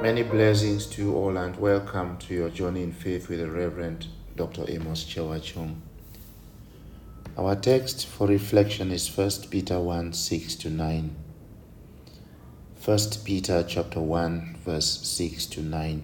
Many blessings to you all and welcome to your journey in faith with the Reverend Dr. Amos Chewachong. Our text for reflection is 1 Peter 1, 6-9. 1 Peter chapter 1, verse 6-9.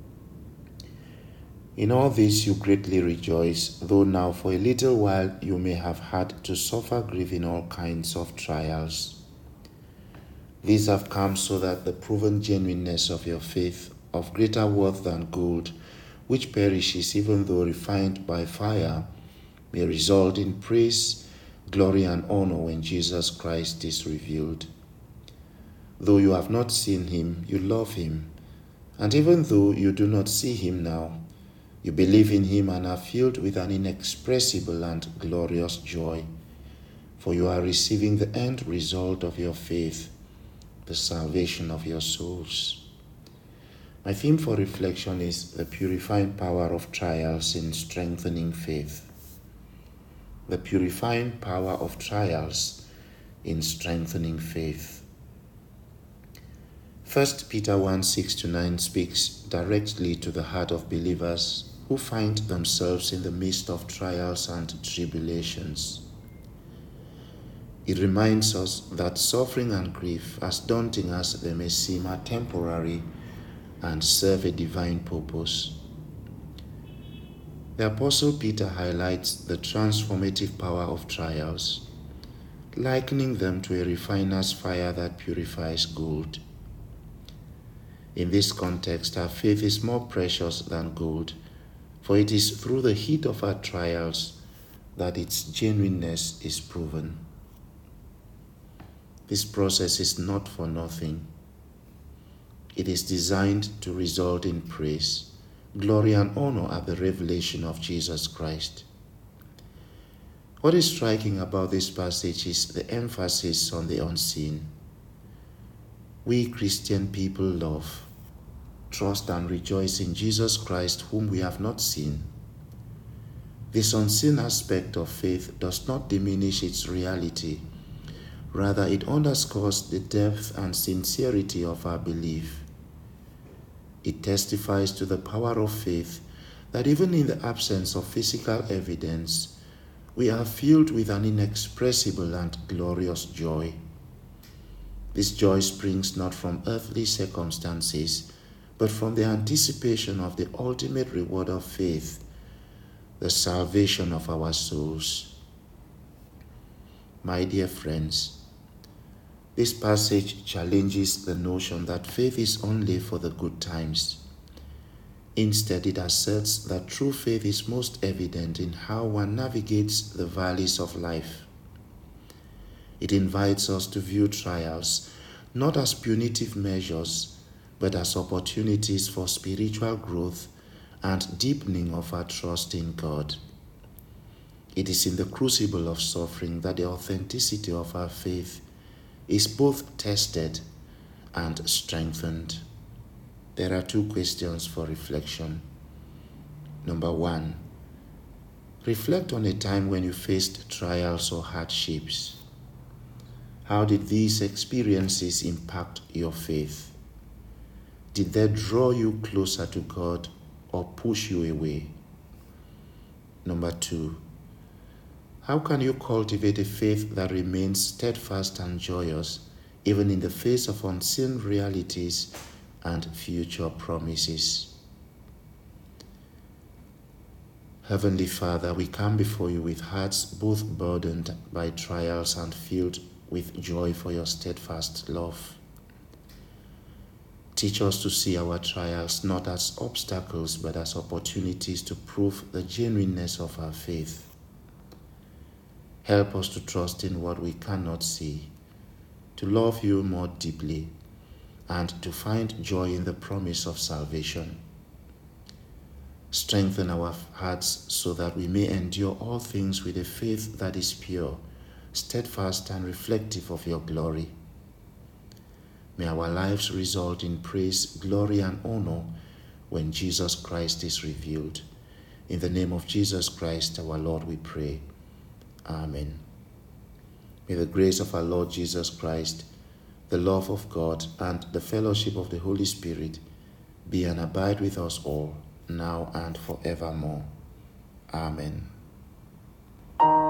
In all this you greatly rejoice, though now for a little while you may have had to suffer grief in all kinds of trials. These have come so that the proven genuineness of your faith, of greater worth than gold, which perishes even though refined by fire, may result in praise, glory, and honor when Jesus Christ is revealed. Though you have not seen him, you love him. And even though you do not see him now, you believe in him and are filled with an inexpressible and glorious joy, for you are receiving the end result of your faith, the salvation of your souls. My theme for reflection is the purifying power of trials in strengthening faith. The purifying power of trials in strengthening faith. 1 Peter 1, 6-9 speaks directly to the heart of believers who find themselves in the midst of trials and tribulations. It reminds us that suffering and grief, as daunting as they may seem, are temporary and serve a divine purpose. The Apostle Peter highlights the transformative power of trials, likening them to a refiner's fire that purifies gold. In this context, our faith is more precious than gold, for it is through the heat of our trials that its genuineness is proven. This process is not for nothing. It is designed to result in praise, glory, and honor at the revelation of Jesus Christ. What is striking about this passage is the emphasis on the unseen. We Christian people love, trust, and rejoice in Jesus Christ, whom we have not seen. This unseen aspect of faith does not diminish its reality. Rather, it underscores the depth and sincerity of our belief. It testifies to the power of faith that even in the absence of physical evidence, we are filled with an inexpressible and glorious joy. This joy springs not from earthly circumstances, but from the anticipation of the ultimate reward of faith, the salvation of our souls. My dear friends, this passage challenges the notion that faith is only for the good times. Instead, it asserts that true faith is most evident in how one navigates the valleys of life. It invites us to view trials not as punitive measures, but as opportunities for spiritual growth and deepening of our trust in God. It is in the crucible of suffering that the authenticity of our faith is both tested and strengthened. There are two questions for reflection. Number 1, reflect on a time when you faced trials or hardships. How did these experiences impact your faith? Did they draw you closer to God or push you away? Number 2, how can you cultivate a faith that remains steadfast and joyous, even in the face of unseen realities and future promises? Heavenly Father, we come before you with hearts both burdened by trials and filled with joy for your steadfast love. Teach us to see our trials not as obstacles, but as opportunities to prove the genuineness of our faith. Help us to trust in what we cannot see, to love you more deeply, and to find joy in the promise of salvation. Strengthen our hearts so that we may endure all things with a faith that is pure, steadfast, and reflective of your glory. May our lives result in praise, glory, and honor when Jesus Christ is revealed. In the name of Jesus Christ, our Lord, we pray. Amen. May the grace of our Lord Jesus Christ, the love of God, and the fellowship of the Holy Spirit be and abide with us all, now and forevermore. Amen.